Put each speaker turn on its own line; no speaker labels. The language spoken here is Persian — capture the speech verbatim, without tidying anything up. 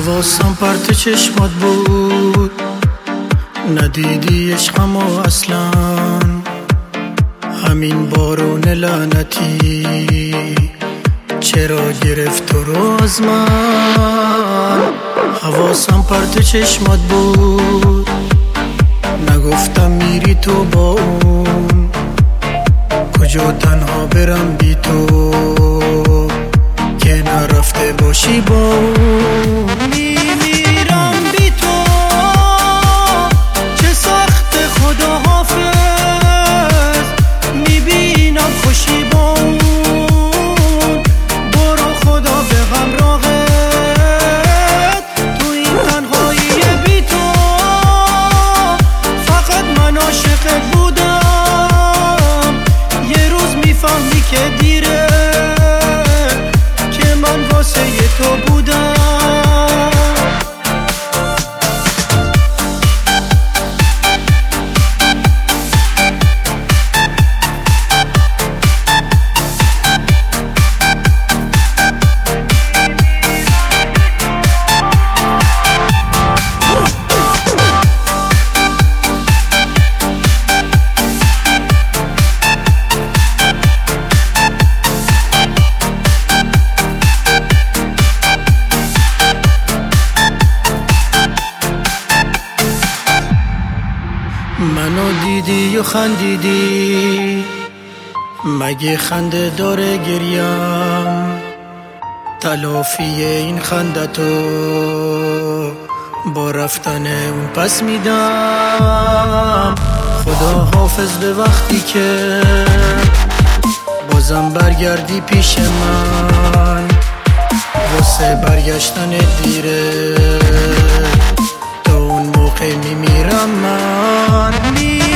حواسم پرت چشمات بود، ندیدی عشقمو اصلا. همین بارون لعنتی چرا گرفت تو رو از من؟ حواسم پرت چشمات بود، نگفتم میری تو با اون، کجا تنها برم بی تو که نرفته باشی با اون. میمیرم بی تو، چه سخت خدا حافظ، میبینم خوشی با اون. برو خدا به همراهت تو این تنهایی بی تو. فقط من عاشقت بودم، یه روز میفهمی که دیره که من واسه تو بودم. منو دیدی و خندیدی، مگه خنده داره گریم؟ تلافی این خندتو با رفتن اون پس میدم. خدا حافظ به وقتی که بازم برگردی پیش من، واسه برگشتن دیره تا اون موقع میمیرم من.